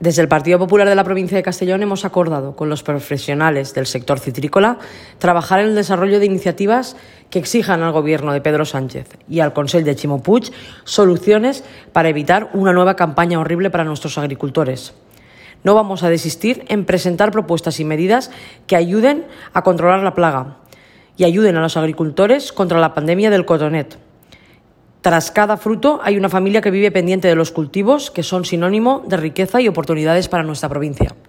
Desde el Partido Popular de la provincia de Castellón hemos acordado con los profesionales del sector citrícola trabajar en el desarrollo de iniciativas que exijan al Gobierno de Pedro Sánchez y al Consell de Ximo Puig soluciones para evitar una nueva campaña horrible para nuestros agricultores. No vamos a desistir en presentar propuestas y medidas que ayuden a controlar la plaga y ayuden a los agricultores contra la pandemia del cotonet. Tras cada fruto hay una familia que vive pendiente de los cultivos, que son sinónimo de riqueza y oportunidades para nuestra provincia.